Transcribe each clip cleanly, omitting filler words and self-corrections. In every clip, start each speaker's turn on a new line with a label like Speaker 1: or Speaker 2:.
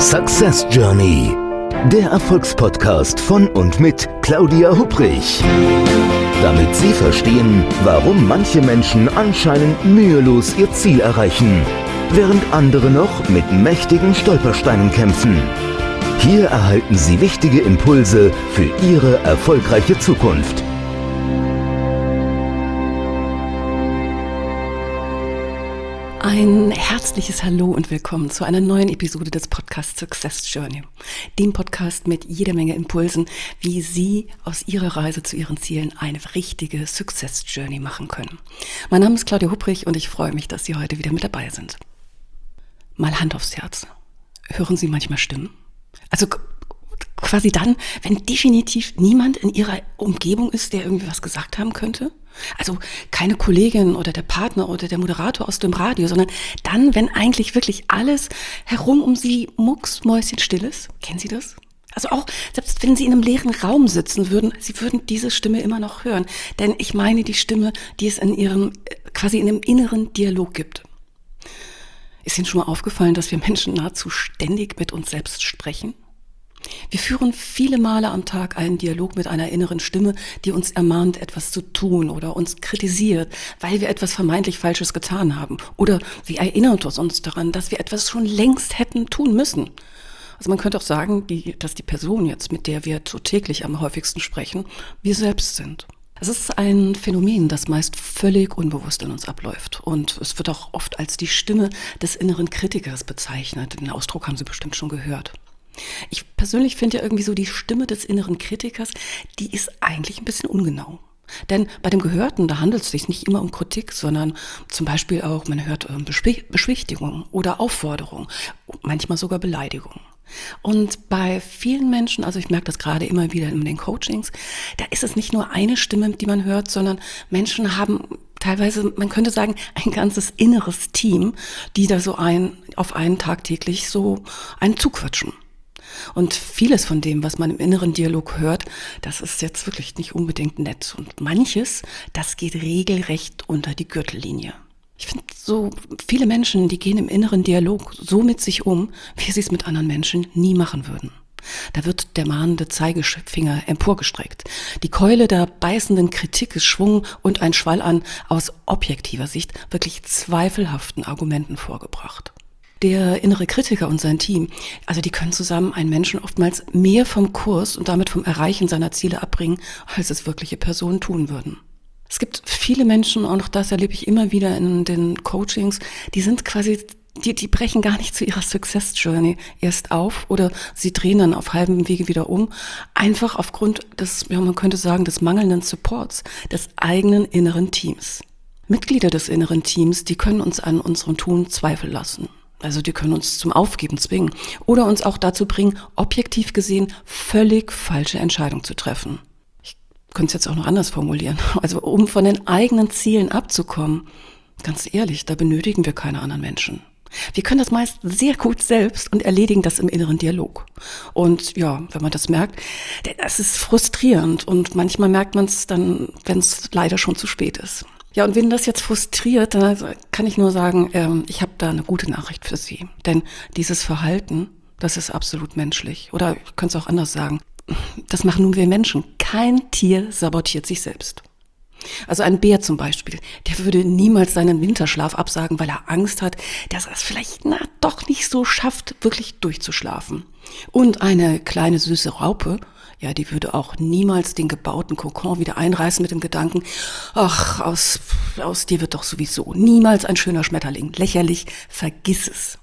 Speaker 1: Success Journey, der Erfolgspodcast von und mit Claudia Hupprich. Damit Sie verstehen, warum manche Menschen anscheinend mühelos ihr Ziel erreichen, während andere noch mit mächtigen Stolpersteinen kämpfen. Hier erhalten Sie wichtige Impulse für Ihre erfolgreiche Zukunft.
Speaker 2: Ein herzliches Hallo und willkommen zu einer neuen Episode des Podcasts Success Journey, dem Podcast mit jeder Menge Impulsen, wie Sie aus Ihrer Reise zu Ihren Zielen eine richtige Success Journey machen können. Mein Name ist Claudia Hupprich und ich freue mich, dass Sie heute wieder mit dabei sind. Mal Hand aufs Herz. Hören Sie manchmal Stimmen? Also quasi dann, wenn definitiv niemand in Ihrer Umgebung ist, der irgendwie was gesagt haben könnte? Also keine Kollegin oder der Partner oder der Moderator aus dem Radio, sondern dann, wenn eigentlich wirklich alles herum um Sie mucksmäuschenstill ist. Kennen Sie das? Also auch, selbst wenn Sie in einem leeren Raum sitzen würden, Sie würden diese Stimme immer noch hören. Denn ich meine die Stimme, die es in Ihrem, quasi in einem inneren Dialog gibt. Ist Ihnen schon mal aufgefallen, dass wir Menschen nahezu ständig mit uns selbst sprechen? Wir führen viele Male am Tag einen Dialog mit einer inneren Stimme, die uns ermahnt, etwas zu tun oder uns kritisiert, weil wir etwas vermeintlich Falsches getan haben. Oder sie erinnert uns daran, dass wir etwas schon längst hätten tun müssen. Also man könnte auch sagen, dass die Person jetzt, mit der wir so täglich am häufigsten sprechen, wir selbst sind. Es ist ein Phänomen, das meist völlig unbewusst in uns abläuft. Und es wird auch oft als die Stimme des inneren Kritikers bezeichnet. Den Ausdruck haben Sie bestimmt schon gehört. Ich persönlich finde ja irgendwie so, die Stimme des inneren Kritikers, die ist eigentlich ein bisschen ungenau. Denn bei dem Gehörten, da handelt es sich nicht immer um Kritik, sondern zum Beispiel auch, man hört Beschwichtigung oder Aufforderung, manchmal sogar Beleidigung. Und bei vielen Menschen, also ich merke das gerade immer wieder in den Coachings, da ist es nicht nur eine Stimme, die man hört, sondern Menschen haben teilweise, man könnte sagen, ein ganzes inneres Team, die da so auf einen tagtäglich so einen zuquatschen. Und vieles von dem, was man im inneren Dialog hört, das ist jetzt wirklich nicht unbedingt nett. Und manches, das geht regelrecht unter die Gürtellinie. Ich finde, so viele Menschen, die gehen im inneren Dialog so mit sich um, wie sie es mit anderen Menschen nie machen würden. Da wird der mahnende Zeigefinger emporgestreckt. Die Keule der beißenden Kritik ist Schwung und ein Schwall an aus objektiver Sicht wirklich zweifelhaften Argumenten vorgebracht. Der innere Kritiker und sein Team, also die können zusammen einen Menschen oftmals mehr vom Kurs und damit vom Erreichen seiner Ziele abbringen, als es wirkliche Personen tun würden. Es gibt viele Menschen, und auch das erlebe ich immer wieder in den Coachings, die sind quasi, die brechen gar nicht zu ihrer Success Journey erst auf oder sie drehen dann auf halbem Wege wieder um, einfach aufgrund des, ja, man könnte sagen, des mangelnden Supports des eigenen inneren Teams. Mitglieder des inneren Teams, die können uns an unserem Tun Zweifel lassen. Also die können uns zum Aufgeben zwingen oder uns auch dazu bringen, objektiv gesehen völlig falsche Entscheidungen zu treffen. Ich könnte es jetzt auch noch anders formulieren. Also um von den eigenen Zielen abzukommen, ganz ehrlich, da benötigen wir keine anderen Menschen. Wir können das meist sehr gut selbst und erledigen das im inneren Dialog. Und ja, wenn man das merkt, das ist frustrierend und manchmal merkt man es dann, wenn es leider schon zu spät ist. Ja, und wenn das jetzt frustriert, dann kann ich nur sagen, ich habe da eine gute Nachricht für Sie. Denn dieses Verhalten, das ist absolut menschlich. Oder ich könnte es auch anders sagen, das machen nun wir Menschen. Kein Tier sabotiert sich selbst. Also ein Bär zum Beispiel, der würde niemals seinen Winterschlaf absagen, weil er Angst hat, dass er es vielleicht doch nicht so schafft, wirklich durchzuschlafen. Und eine kleine süße Raupe, ja, die würde auch niemals den gebauten Kokon wieder einreißen mit dem Gedanken, ach, aus dir wird doch sowieso niemals ein schöner Schmetterling. Lächerlich, vergiss es.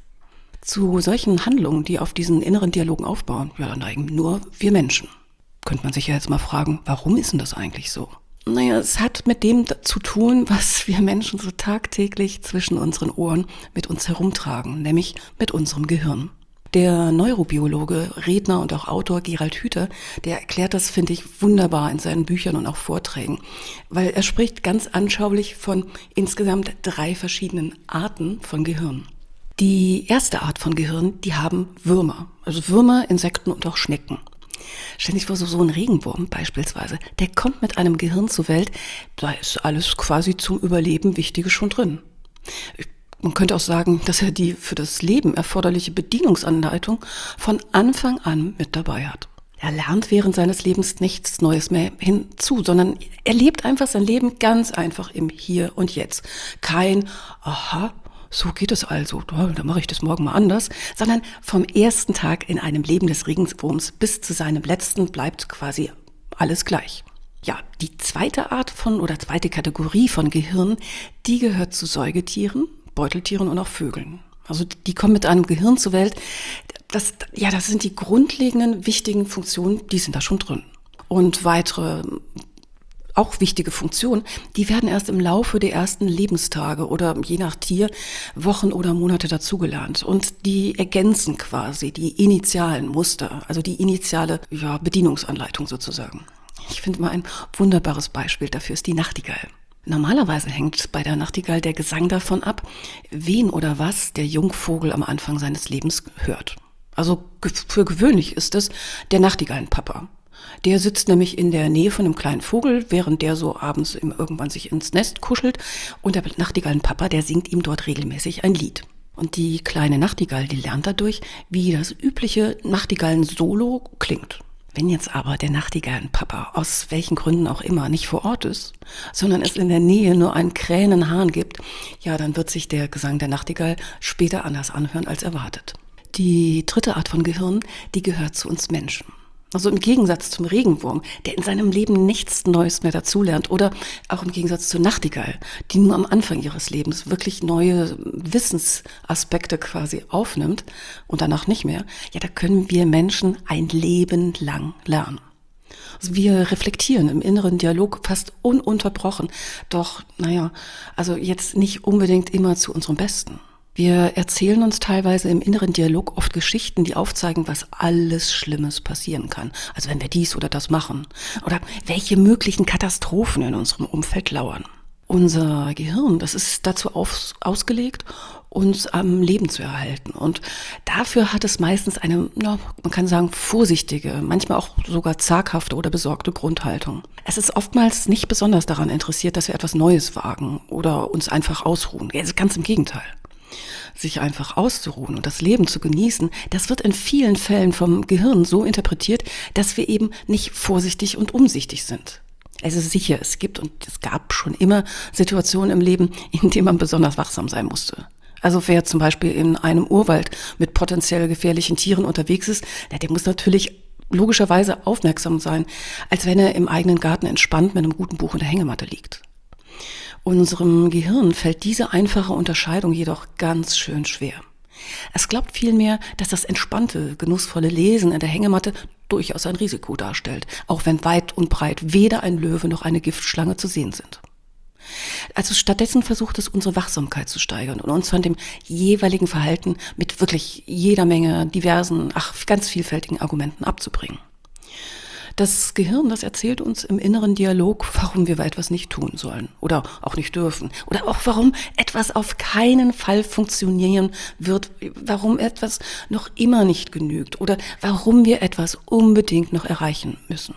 Speaker 2: Zu solchen Handlungen, die auf diesen inneren Dialogen aufbauen, ja, neigen nur wir Menschen. Könnte man sich ja jetzt mal fragen, warum ist denn das eigentlich so? Naja, es hat mit dem zu tun, was wir Menschen so tagtäglich zwischen unseren Ohren mit uns herumtragen, nämlich mit unserem Gehirn. Der Neurobiologe, Redner und auch Autor Gerald Hüther, der erklärt das, finde ich, wunderbar in seinen Büchern und auch Vorträgen, weil er spricht ganz anschaulich von insgesamt 3 verschiedenen Arten von Gehirn. Die erste Art von Gehirn, die haben Würmer, also Würmer, Insekten und auch Schnecken. Stell dir vor, so ein Regenwurm beispielsweise, der kommt mit einem Gehirn zur Welt, da ist alles quasi zum Überleben Wichtige schon drin. Man könnte auch sagen, dass er die für das Leben erforderliche Bedienungsanleitung von Anfang an mit dabei hat. Er lernt während seines Lebens nichts Neues mehr hinzu, sondern er lebt einfach sein Leben ganz einfach im Hier und Jetzt. Kein, aha, so geht es also, dann mache ich das morgen mal anders, sondern vom ersten Tag in einem Leben des Regenwurms bis zu seinem letzten bleibt quasi alles gleich. Ja, die zweite zweite Kategorie von Gehirn, die gehört zu Säugetieren, Beuteltieren und auch Vögeln. Also die kommen mit einem Gehirn zur Welt. Das sind die grundlegenden, wichtigen Funktionen, die sind da schon drin. Und weitere, auch wichtige Funktionen, die werden erst im Laufe der ersten Lebenstage oder je nach Tier Wochen oder Monate dazugelernt. Und die ergänzen quasi die initialen Muster, also die initiale Bedienungsanleitung sozusagen. Ich finde mal ein wunderbares Beispiel dafür ist die Nachtigall. Normalerweise hängt bei der Nachtigall der Gesang davon ab, wen oder was der Jungvogel am Anfang seines Lebens hört. Also für gewöhnlich ist es der Nachtigallenpapa. Der sitzt nämlich in der Nähe von einem kleinen Vogel, während der so abends irgendwann sich ins Nest kuschelt. Und der Nachtigallenpapa, der singt ihm dort regelmäßig ein Lied. Und die kleine Nachtigall, die lernt dadurch, wie das übliche Nachtigallen-Solo klingt. Wenn jetzt aber der Nachtigallenpapa aus welchen Gründen auch immer nicht vor Ort ist, sondern es in der Nähe nur einen krähenden Hahn gibt, dann wird sich der Gesang der Nachtigall später anders anhören als erwartet. Die dritte Art von Gehirn, die gehört zu uns Menschen. Also im Gegensatz zum Regenwurm, der in seinem Leben nichts Neues mehr dazulernt, oder auch im Gegensatz zur Nachtigall, die nur am Anfang ihres Lebens wirklich neue Wissensaspekte quasi aufnimmt und danach nicht mehr, da können wir Menschen ein Leben lang lernen. Also wir reflektieren im inneren Dialog fast ununterbrochen, doch jetzt nicht unbedingt immer zu unserem Besten. Wir erzählen uns teilweise im inneren Dialog oft Geschichten, die aufzeigen, was alles Schlimmes passieren kann. Also wenn wir dies oder das machen. Oder welche möglichen Katastrophen in unserem Umfeld lauern. Unser Gehirn, das ist dazu ausgelegt, uns am Leben zu erhalten. Und dafür hat es meistens eine, man kann sagen, vorsichtige, manchmal auch sogar zaghafte oder besorgte Grundhaltung. Es ist oftmals nicht besonders daran interessiert, dass wir etwas Neues wagen oder uns einfach ausruhen. Also ganz im Gegenteil. Sich einfach auszuruhen und das Leben zu genießen, das wird in vielen Fällen vom Gehirn so interpretiert, dass wir eben nicht vorsichtig und umsichtig sind. Also sicher, es gibt und es gab schon immer Situationen im Leben, in denen man besonders wachsam sein musste. Also wer zum Beispiel in einem Urwald mit potenziell gefährlichen Tieren unterwegs ist, der muss natürlich logischerweise aufmerksam sein, als wenn er im eigenen Garten entspannt mit einem guten Buch in der Hängematte liegt. Unserem Gehirn fällt diese einfache Unterscheidung jedoch ganz schön schwer. Es glaubt vielmehr, dass das entspannte, genussvolle Lesen in der Hängematte durchaus ein Risiko darstellt, auch wenn weit und breit weder ein Löwe noch eine Giftschlange zu sehen sind. Also stattdessen versucht es, unsere Wachsamkeit zu steigern und uns von dem jeweiligen Verhalten mit wirklich jeder Menge diversen, ganz vielfältigen Argumenten abzubringen. Das Gehirn, das erzählt uns im inneren Dialog, warum wir etwas nicht tun sollen oder auch nicht dürfen. Oder auch, warum etwas auf keinen Fall funktionieren wird, warum etwas noch immer nicht genügt oder warum wir etwas unbedingt noch erreichen müssen.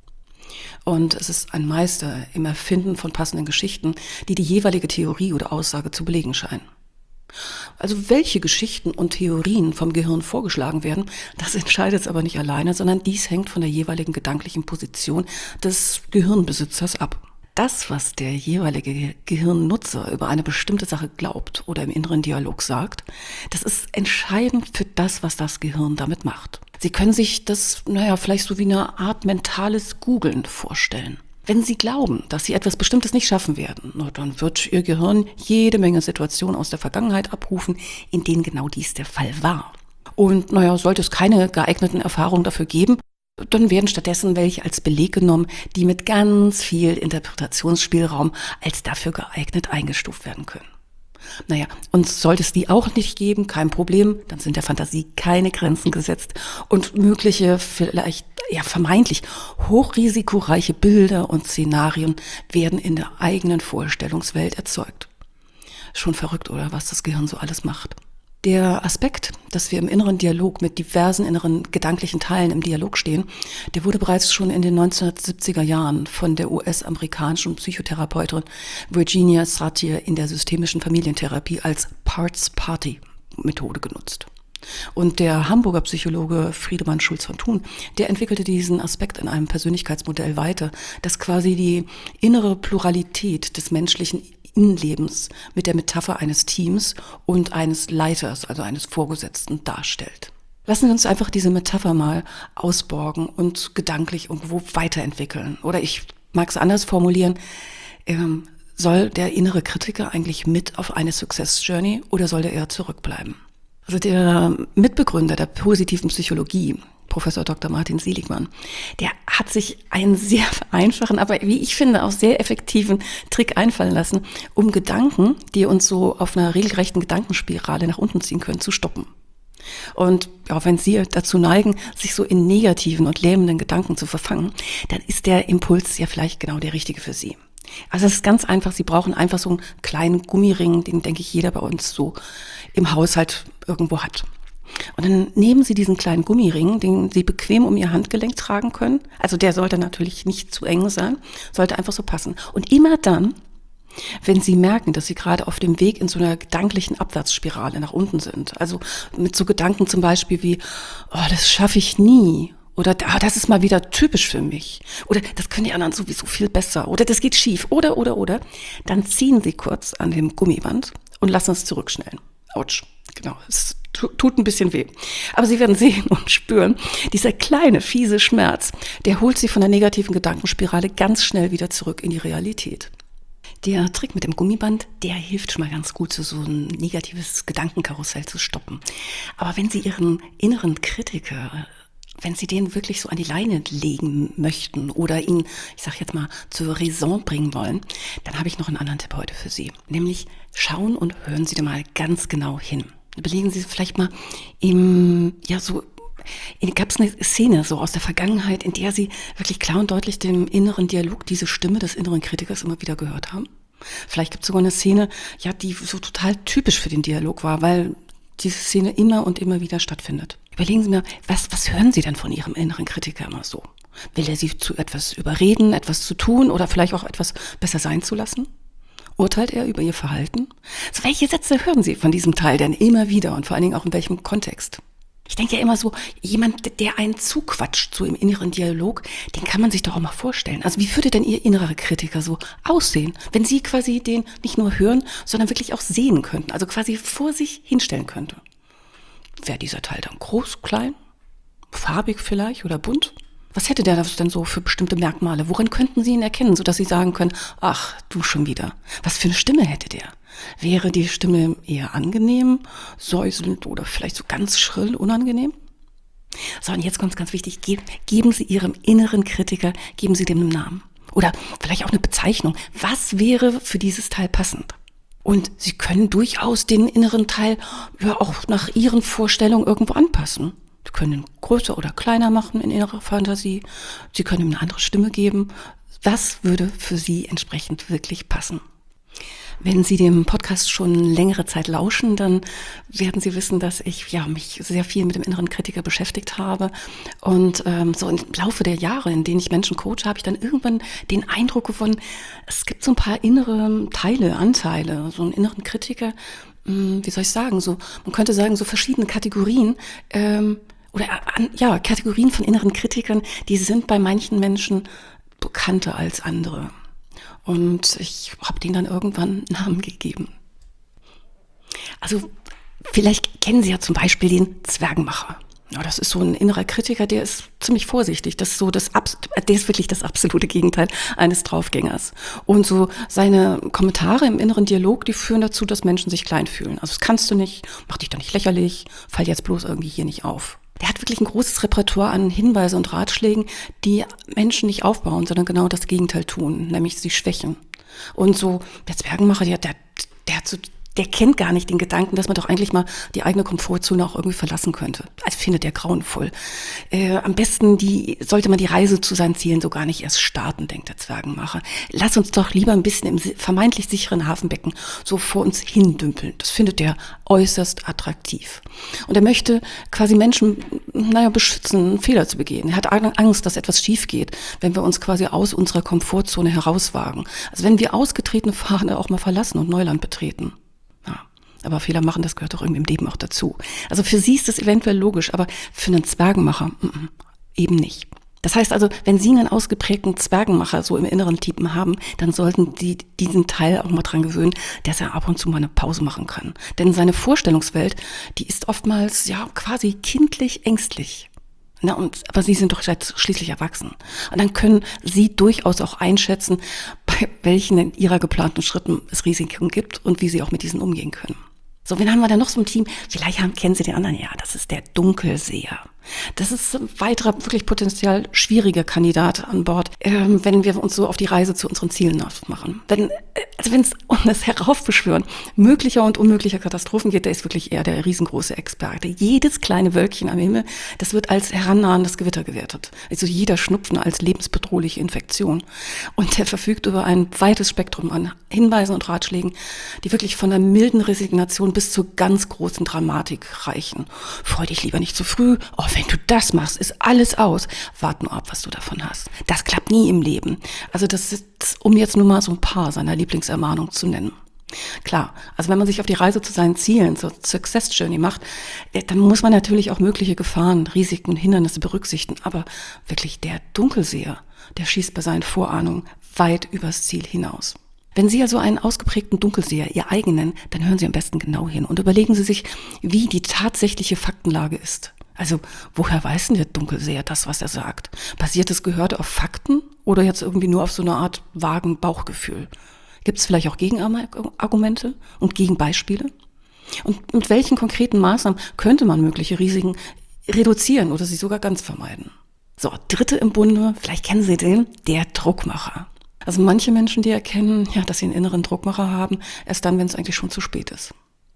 Speaker 2: Und es ist ein Meister im Erfinden von passenden Geschichten, die die jeweilige Theorie oder Aussage zu belegen scheinen. Also welche Geschichten und Theorien vom Gehirn vorgeschlagen werden, das entscheidet es aber nicht alleine, sondern dies hängt von der jeweiligen gedanklichen Position des Gehirnbesitzers ab. Das, was der jeweilige Gehirnnutzer über eine bestimmte Sache glaubt oder im inneren Dialog sagt, das ist entscheidend für das, was das Gehirn damit macht. Sie können sich das, vielleicht so wie eine Art mentales Googeln vorstellen. Wenn Sie glauben, dass Sie etwas Bestimmtes nicht schaffen werden, dann wird Ihr Gehirn jede Menge Situationen aus der Vergangenheit abrufen, in denen genau dies der Fall war. Und sollte es keine geeigneten Erfahrungen dafür geben, dann werden stattdessen welche als Beleg genommen, die mit ganz viel Interpretationsspielraum als dafür geeignet eingestuft werden können. Und sollte es die auch nicht geben, kein Problem, dann sind der Fantasie keine Grenzen gesetzt und mögliche, vielleicht vermeintlich hochrisikoreiche Bilder und Szenarien werden in der eigenen Vorstellungswelt erzeugt. Schon verrückt, oder was das Gehirn so alles macht. Der Aspekt, dass wir im inneren Dialog mit diversen inneren gedanklichen Teilen im Dialog stehen, der wurde bereits schon in den 1970er Jahren von der US-amerikanischen Psychotherapeutin Virginia Satir in der systemischen Familientherapie als Parts-Party-Methode genutzt. Und der Hamburger Psychologe Friedemann Schulz von Thun, der entwickelte diesen Aspekt in einem Persönlichkeitsmodell weiter, das quasi die innere Pluralität des menschlichen Innenlebens mit der Metapher eines Teams und eines Leiters, also eines Vorgesetzten, darstellt. Lassen Sie uns einfach diese Metapher mal ausborgen und gedanklich irgendwo weiterentwickeln. Oder ich mag es anders formulieren, soll der innere Kritiker eigentlich mit auf eine Success Journey oder soll der eher zurückbleiben? Also der Mitbegründer der positiven Psychologie, Professor Dr. Martin Seligmann, der hat sich einen sehr einfachen, aber wie ich finde auch sehr effektiven Trick einfallen lassen, um Gedanken, die uns so auf einer regelrechten Gedankenspirale nach unten ziehen können, zu stoppen. Und ja, wenn Sie dazu neigen, sich so in negativen und lähmenden Gedanken zu verfangen, dann ist der Impuls ja vielleicht genau der richtige für Sie. Also es ist ganz einfach, Sie brauchen einfach so einen kleinen Gummiring, den, denke ich, jeder bei uns so im Haushalt irgendwo hat. Und dann nehmen Sie diesen kleinen Gummiring, den Sie bequem um Ihr Handgelenk tragen können. Also der sollte natürlich nicht zu eng sein, sollte einfach so passen. Und immer dann, wenn Sie merken, dass Sie gerade auf dem Weg in so einer gedanklichen Abwärtsspirale nach unten sind, also mit so Gedanken zum Beispiel wie, oh, das schaffe ich nie, oder das ist mal wieder typisch für mich, oder das können die anderen sowieso viel besser, oder das geht schief, oder, dann ziehen Sie kurz an dem Gummiband und lassen es zurückschnellen. Autsch, genau, es tut ein bisschen weh. Aber Sie werden sehen und spüren, dieser kleine, fiese Schmerz, der holt Sie von der negativen Gedankenspirale ganz schnell wieder zurück in die Realität. Der Trick mit dem Gummiband, der hilft schon mal ganz gut, so ein negatives Gedankenkarussell zu stoppen. Aber wenn Sie Ihren inneren Kritiker, wenn Sie den wirklich so an die Leine legen möchten oder ihn, ich sag jetzt mal, zur Raison bringen wollen, dann habe ich noch einen anderen Tipp heute für Sie. Nämlich schauen und hören Sie da mal ganz genau hin. Überlegen Sie vielleicht mal gab es eine Szene so aus der Vergangenheit, in der Sie wirklich klar und deutlich den inneren Dialog, diese Stimme des inneren Kritikers immer wieder gehört haben? Vielleicht gibt es sogar eine Szene, ja, die so total typisch für den Dialog war, weil diese Szene immer und immer wieder stattfindet. Überlegen Sie mir, was hören Sie denn von Ihrem inneren Kritiker immer so? Will er Sie zu etwas überreden, etwas zu tun oder vielleicht auch etwas besser sein zu lassen? Urteilt er über Ihr Verhalten? So, welche Sätze hören Sie von diesem Teil denn immer wieder und vor allen Dingen auch in welchem Kontext? Ich denke ja immer so, jemand, der einen zuquatscht, so im inneren Dialog, den kann man sich doch auch mal vorstellen. Also wie würde denn Ihr innerer Kritiker so aussehen, wenn Sie quasi den nicht nur hören, sondern wirklich auch sehen könnten, also quasi vor sich hinstellen könnte? Wäre dieser Teil dann groß, klein, farbig vielleicht oder bunt? Was hätte der denn so für bestimmte Merkmale? Worin könnten Sie ihn erkennen, sodass Sie sagen können, ach, du schon wieder. Was für eine Stimme hätte der? Wäre die Stimme eher angenehm, säuselnd oder vielleicht so ganz schrill, unangenehm? So, und jetzt kommt es ganz wichtig, geben Sie Ihrem inneren Kritiker, geben Sie dem einen Namen. Oder vielleicht auch eine Bezeichnung. Was wäre für dieses Teil passend? Und Sie können durchaus den inneren Teil ja auch nach Ihren Vorstellungen irgendwo anpassen. Sie können ihn größer oder kleiner machen in Ihrer Fantasie. Sie können ihm eine andere Stimme geben. Was würde für Sie entsprechend wirklich passen? Wenn Sie dem Podcast schon längere Zeit lauschen, dann werden Sie wissen, dass ich mich sehr viel mit dem inneren Kritiker beschäftigt habe. Und so im Laufe der Jahre, in denen ich Menschen coache, habe ich dann irgendwann den Eindruck gewonnen, es gibt so ein paar innere Anteile, so einen inneren Kritiker, wie soll ich sagen, so man könnte sagen, so verschiedene Kategorien, Kategorien von inneren Kritikern, die sind bei manchen Menschen bekannter als andere. Und ich habe denen dann irgendwann einen Namen gegeben. Also vielleicht kennen Sie ja zum Beispiel den Zwergenmacher. Ja, das ist so ein innerer Kritiker, der ist ziemlich vorsichtig. Das ist so der ist wirklich das absolute Gegenteil eines Draufgängers. Und so seine Kommentare im inneren Dialog, die führen dazu, dass Menschen sich klein fühlen. Also das kannst du nicht, mach dich doch nicht lächerlich, fall jetzt bloß irgendwie hier nicht auf. Der hat wirklich ein großes Repertoire an Hinweisen und Ratschlägen, die Menschen nicht aufbauen, sondern genau das Gegenteil tun, nämlich sie schwächen. Und so der Zwergenmacher, der Der kennt gar nicht den Gedanken, dass man doch eigentlich mal die eigene Komfortzone auch irgendwie verlassen könnte. Also findet er grauenvoll. Am besten sollte man die Reise zu seinen Zielen so gar nicht erst starten, denkt der Zwergenmacher. Lass uns doch lieber ein bisschen im vermeintlich sicheren Hafenbecken so vor uns hindümpeln. Das findet er äußerst attraktiv. Und er möchte quasi Menschen, beschützen, Fehler zu begehen. Er hat Angst, dass etwas schief geht, wenn wir uns quasi aus unserer Komfortzone herauswagen. Also wenn wir ausgetretene Pfade auch mal verlassen und Neuland betreten. Ja, aber Fehler machen, das gehört doch irgendwie im Leben auch dazu. Also für sie ist das eventuell logisch, aber für einen Zwergenmacher eben nicht. Das heißt also, wenn Sie einen ausgeprägten Zwergenmacher so im inneren Typen haben, dann sollten Sie diesen Teil auch mal dran gewöhnen, dass er ab und zu mal eine Pause machen kann. Denn seine Vorstellungswelt, die ist oftmals quasi kindlich ängstlich. Aber Sie sind doch jetzt schließlich erwachsen. Und dann können Sie durchaus auch einschätzen, bei welchen in Ihrer geplanten Schritten es Risiken gibt und wie Sie auch mit diesen umgehen können. So, wen haben wir da noch so im Team? Vielleicht kennen Sie den anderen. Ja, das ist der Dunkelseher. Das ist ein weiterer, wirklich potenziell schwieriger Kandidat an Bord, wenn wir uns so auf die Reise zu unseren Zielen machen. Wenn es um das Heraufbeschwören möglicher und unmöglicher Katastrophen geht, der ist wirklich eher der riesengroße Experte. Jedes kleine Wölkchen am Himmel, das wird als herannahendes Gewitter gewertet. Also jeder Schnupfen als lebensbedrohliche Infektion. Und der verfügt über ein weites Spektrum an Hinweisen und Ratschlägen, die wirklich von der milden Resignation bis zur ganz großen Dramatik reichen. Freu dich lieber nicht zu früh. Oh, wenn du das machst, ist alles aus. Wart nur ab, was du davon hast. Das klappt nie im Leben. Also das ist, um jetzt nur mal so ein paar seiner Lieblingsermahnungen zu nennen. Klar, also wenn man sich auf die Reise zu seinen Zielen, zur Success Journey macht, dann muss man natürlich auch mögliche Gefahren, Risiken und Hindernisse berücksichtigen. Aber wirklich der Dunkelseher, der schießt bei seinen Vorahnungen weit übers Ziel hinaus. Wenn Sie also einen ausgeprägten Dunkelseher Ihr eigen nennen, dann hören Sie am besten genau hin und überlegen Sie sich, wie die tatsächliche Faktenlage ist. Also, woher weiß denn der Dunkelseher das, was er sagt? Basiert das Gehörte auf Fakten oder jetzt irgendwie nur auf so eine Art vagen Bauchgefühl? Gibt es vielleicht auch Gegenargumente und Gegenbeispiele? Und mit welchen konkreten Maßnahmen könnte man mögliche Risiken reduzieren oder sie sogar ganz vermeiden? So, dritte im Bunde, vielleicht kennen Sie den, der Druckmacher. Also manche Menschen, die erkennen, dass sie einen inneren Druckmacher haben, erst dann, wenn es eigentlich schon zu spät ist.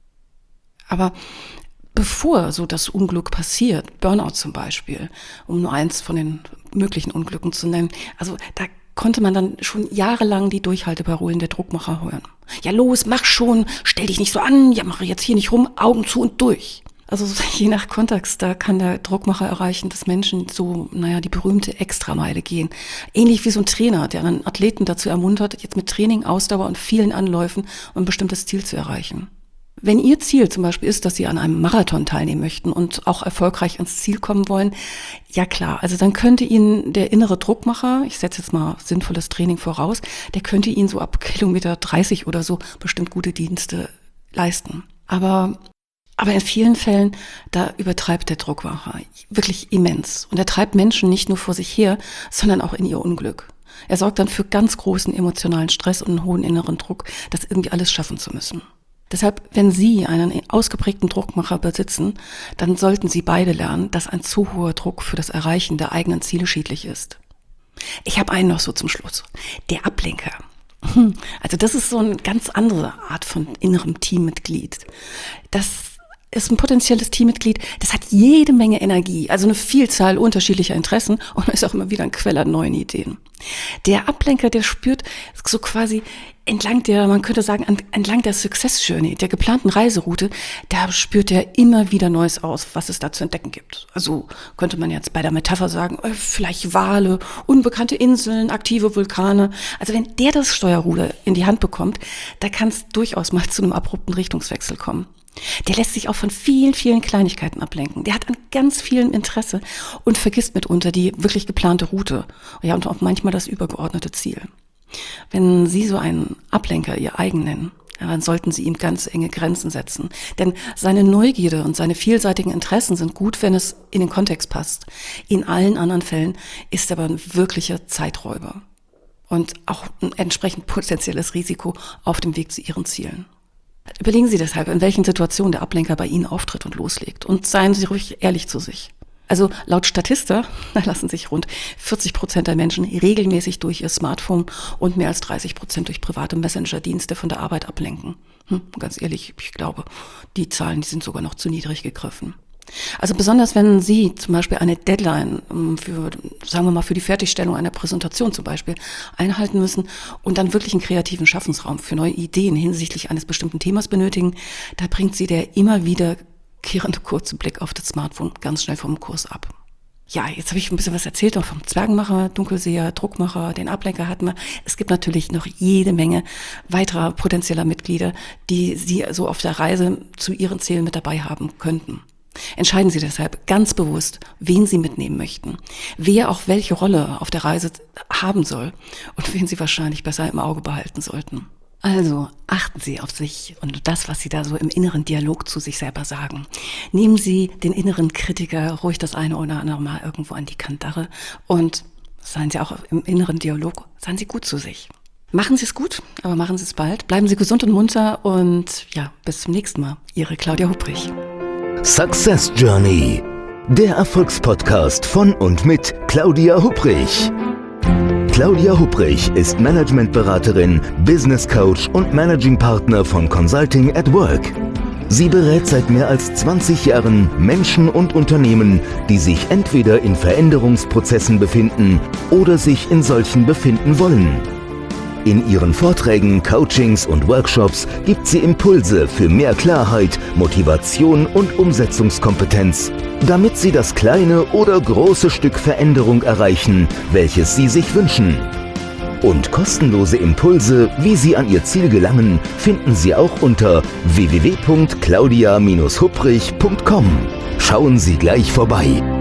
Speaker 2: Aber bevor so das Unglück passiert, Burnout zum Beispiel, um nur eins von den möglichen Unglücken zu nennen, also da konnte man dann schon jahrelang die Durchhalteparolen der Druckmacher hören. Ja los, mach schon, stell dich nicht so an, mache jetzt hier nicht rum, Augen zu und durch. Also je nach Kontext, da kann der Druckmacher erreichen, dass Menschen so, die berühmte Extrameile gehen. Ähnlich wie so ein Trainer, der einen Athleten dazu ermuntert, jetzt mit Training, Ausdauer und vielen Anläufen ein bestimmtes Ziel zu erreichen. Wenn Ihr Ziel zum Beispiel ist, dass Sie an einem Marathon teilnehmen möchten und auch erfolgreich ans Ziel kommen wollen, ja klar, also dann könnte Ihnen der innere Druckmacher, ich setze jetzt mal sinnvolles Training voraus, der könnte Ihnen so ab Kilometer 30 oder so bestimmt gute Dienste leisten. Aber in vielen Fällen, da übertreibt der Druckmacher wirklich immens. Und er treibt Menschen nicht nur vor sich her, sondern auch in ihr Unglück. Er sorgt dann für ganz großen emotionalen Stress und einen hohen inneren Druck, das irgendwie alles schaffen zu müssen. Deshalb, wenn Sie einen ausgeprägten Druckmacher besitzen, dann sollten Sie beide lernen, dass ein zu hoher Druck für das Erreichen der eigenen Ziele schädlich ist. Ich habe einen noch so zum Schluss. Der Ablenker. Also das ist so eine ganz andere Art von innerem Teammitglied. Das ist ein potenzielles Teammitglied, das hat jede Menge Energie, also eine Vielzahl unterschiedlicher Interessen und ist auch immer wieder ein Quell an neuen Ideen. Der Ablenker, der spürt so quasi entlang der Success Journey, der geplanten Reiseroute, da spürt er immer wieder Neues aus, was es da zu entdecken gibt. Also könnte man jetzt bei der Metapher sagen, vielleicht Wale, unbekannte Inseln, aktive Vulkane. Also wenn der das Steuerruder in die Hand bekommt, da kann es durchaus mal zu einem abrupten Richtungswechsel kommen. Der lässt sich auch von vielen, vielen Kleinigkeiten ablenken. Der hat an ganz vielem Interesse und vergisst mitunter die wirklich geplante Route. Ja, und auch manchmal das übergeordnete Ziel. Wenn Sie so einen Ablenker Ihr eigen nennen, dann sollten Sie ihm ganz enge Grenzen setzen. Denn seine Neugierde und seine vielseitigen Interessen sind gut, wenn es in den Kontext passt. In allen anderen Fällen ist er aber ein wirklicher Zeiträuber. Und auch ein entsprechend potenzielles Risiko auf dem Weg zu Ihren Zielen. Überlegen Sie deshalb, in welchen Situationen der Ablenker bei Ihnen auftritt und loslegt. Und seien Sie ruhig ehrlich zu sich. Also laut Statista lassen sich rund 40% der Menschen regelmäßig durch ihr Smartphone und mehr als 30% durch private Messenger-Dienste von der Arbeit ablenken. Ganz ehrlich, ich glaube, die Zahlen, die sind sogar noch zu niedrig gegriffen. Also besonders wenn Sie zum Beispiel eine Deadline für die Fertigstellung einer Präsentation zum Beispiel einhalten müssen und dann wirklich einen kreativen Schaffensraum für neue Ideen hinsichtlich eines bestimmten Themas benötigen, da bringt Sie der immer wiederkehrende kurze Blick auf das Smartphone ganz schnell vom Kurs ab. Ja, jetzt habe ich ein bisschen was erzählt, auch vom Zwergenmacher, Dunkelseher, Druckmacher, den Ablenker hatten wir. Es gibt natürlich noch jede Menge weiterer potenzieller Mitglieder, die Sie so auf der Reise zu Ihren Zielen mit dabei haben könnten. Entscheiden Sie deshalb ganz bewusst, wen Sie mitnehmen möchten, wer auch welche Rolle auf der Reise haben soll und wen Sie wahrscheinlich besser im Auge behalten sollten. Also achten Sie auf sich und das, was Sie da so im inneren Dialog zu sich selber sagen. Nehmen Sie den inneren Kritiker ruhig das eine oder andere Mal irgendwo an die Kandare und seien Sie auch im inneren Dialog, seien Sie gut zu sich. Machen Sie es gut, aber machen Sie es bald. Bleiben Sie gesund und munter und ja, bis zum nächsten Mal. Ihre Claudia Hupprich.
Speaker 1: Success Journey, der Erfolgspodcast von und mit Claudia Hupprich. Claudia Hupprich ist Managementberaterin, Business Coach und Managing Partner von Consulting at Work. Sie berät seit mehr als 20 Jahren Menschen und Unternehmen, die sich entweder in Veränderungsprozessen befinden oder sich in solchen befinden wollen. In ihren Vorträgen, Coachings und Workshops gibt sie Impulse für mehr Klarheit, Motivation und Umsetzungskompetenz, damit sie das kleine oder große Stück Veränderung erreichen, welches sie sich wünschen. Und kostenlose Impulse, wie Sie an Ihr Ziel gelangen, finden Sie auch unter www.claudia-hupprich.com. Schauen Sie gleich vorbei.